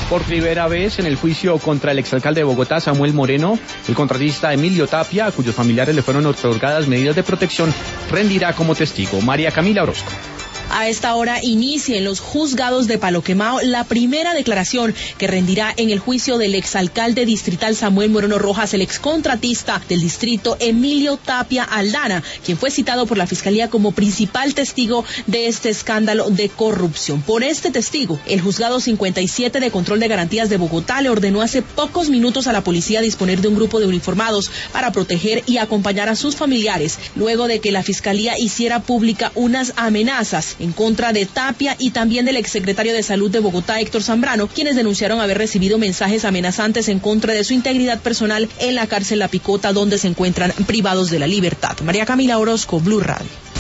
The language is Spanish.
Por primera vez en el juicio contra el exalcalde de Bogotá, Samuel Moreno, el contratista Emilio Tapia, a cuyos familiares le fueron otorgadas medidas de protección, rendirá como testigo. María Camila Orozco. A esta hora inicia en los juzgados de Palo Quemado la primera declaración que rendirá en el juicio del exalcalde distrital Samuel Moreno Rojas, el excontratista del distrito Emilio Tapia Aldana, quien fue citado por la Fiscalía como principal testigo de este escándalo de corrupción. Por este testigo, el juzgado 57 de control de garantías de Bogotá le ordenó hace pocos minutos a la policía disponer de un grupo de uniformados para proteger y acompañar a sus familiares, luego de que la Fiscalía hiciera pública unas amenazas en contra de Tapia y también del exsecretario de Salud de Bogotá, Héctor Zambrano, quienes denunciaron haber recibido mensajes amenazantes en contra de su integridad personal en la cárcel La Picota, donde se encuentran privados de la libertad. María Camila Orozco, Blue Radio.